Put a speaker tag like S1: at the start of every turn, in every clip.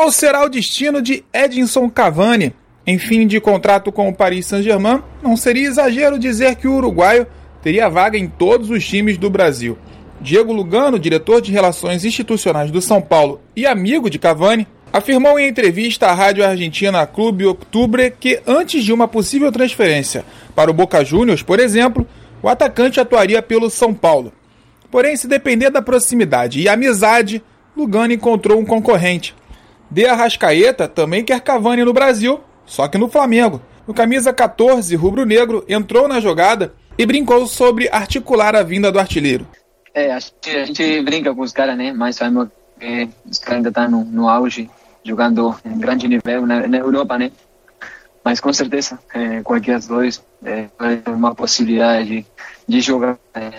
S1: Qual será o destino de Edinson Cavani? Em fim de contrato com o Paris Saint-Germain, não seria exagero dizer que o uruguaio teria vaga em todos os times do Brasil. Diego Lugano, diretor de Relações Institucionais do São Paulo e amigo de Cavani, afirmou em entrevista à rádio argentina Clube Octubre que antes de uma possível transferência para o Boca Juniors, por exemplo, o atacante atuaria pelo São Paulo. Porém, se depender da proximidade e amizade, Lugano encontrou um concorrente. De Arrascaeta também quer Cavani no Brasil, só que no Flamengo. O camisa 14 rubro-negro entrou na jogada e brincou sobre articular a vinda do artilheiro.
S2: A gente brinca com os caras, né? Mas sabemos que os caras ainda estão no auge, jogando em grande nível na Europa, né? Mas com certeza, qualquer dois é uma possibilidade de jogar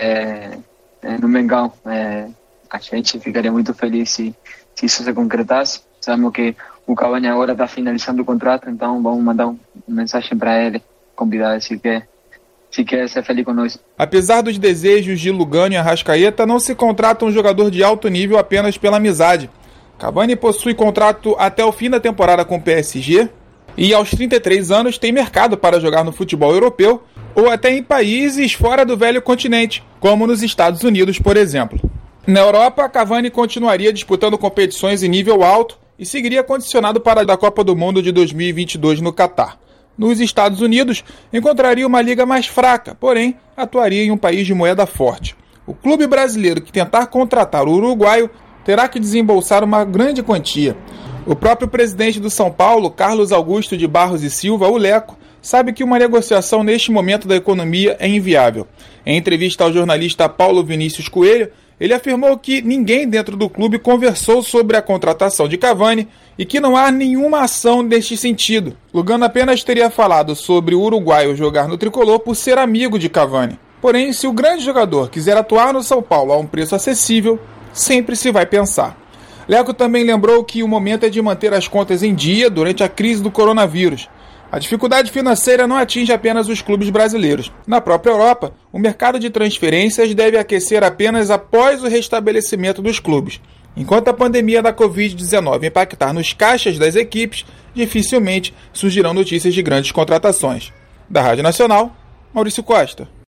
S2: no Mengão. A gente ficaria muito feliz se isso se concretasse. Sabemos que o Cavani agora está finalizando o contrato, então vamos mandar uma mensagem para ele, convidar se quer ser feliz conosco.
S1: Apesar dos desejos de Lugano e Arrascaeta, não se contrata um jogador de alto nível apenas pela amizade. Cavani possui contrato até o fim da temporada com o PSG e aos 33 anos tem mercado para jogar no futebol europeu ou até em países fora do velho continente, como nos Estados Unidos, por exemplo. Na Europa, Cavani continuaria disputando competições em nível alto e seguiria condicionado para a Copa do Mundo de 2022 no Catar. Nos Estados Unidos, encontraria uma liga mais fraca, porém, atuaria em um país de moeda forte. O clube brasileiro que tentar contratar o uruguaio terá que desembolsar uma grande quantia. O próprio presidente do São Paulo, Carlos Augusto de Barros e Silva, o Leco, sabe que uma negociação neste momento da economia é inviável. Em entrevista ao jornalista Paulo Vinícius Coelho, ele afirmou que ninguém dentro do clube conversou sobre a contratação de Cavani e que não há nenhuma ação neste sentido. Lugano apenas teria falado sobre o uruguaio jogar no tricolor por ser amigo de Cavani. Porém, se o grande jogador quiser atuar no São Paulo a um preço acessível, sempre se vai pensar. Leco também lembrou que o momento é de manter as contas em dia durante a crise do coronavírus. A dificuldade financeira não atinge apenas os clubes brasileiros. Na própria Europa, o mercado de transferências deve aquecer apenas após o restabelecimento dos clubes. Enquanto a pandemia da Covid-19 impactar nos caixas das equipes, dificilmente surgirão notícias de grandes contratações. Da Rádio Nacional, Maurício Costa.